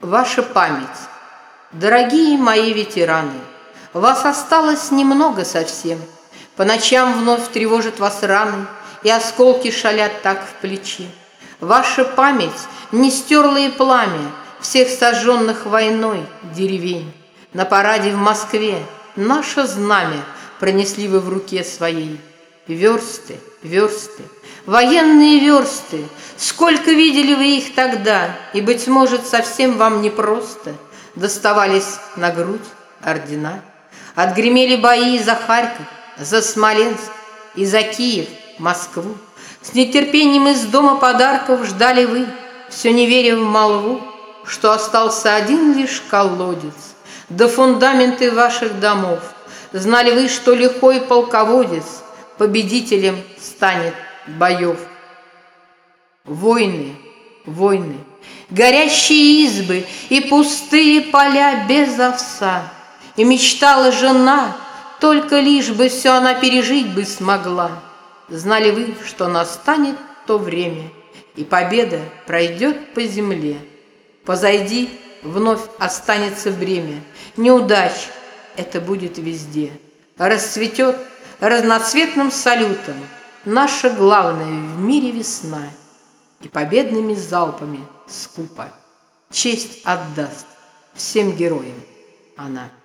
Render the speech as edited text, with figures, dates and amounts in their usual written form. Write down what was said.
Ваша память. Дорогие мои ветераны, вас осталось немного совсем. По ночам вновь тревожат вас раны, и осколки шалят так в плечи. Ваша память не стерла и пламя всех сожженных войной деревень. На параде в Москве наше знамя пронесли вы в руке своей. Версты, версты, военные версты, сколько видели вы их тогда, и, быть может, совсем вам непросто доставались на грудь ордена. Отгремели бои за Харьков, за Смоленск и за Киев, Москву. С нетерпением из дома подарков ждали вы, все не веря в молву, что остался один лишь колодец, да фундаменты ваших домов. Знали вы, что лихой полководец победителем станет боев. Войны, войны, горящие избы и пустые поля без овса. И мечтала жена, только лишь бы все она пережить бы смогла. Знали вы, что настанет то время, и победа пройдет по земле. Позади вновь останется бремя неудач, это будет везде. Расцветет разноцветным салютом наша главная в мире весна, и победными залпами скупо честь отдаст всем героям она.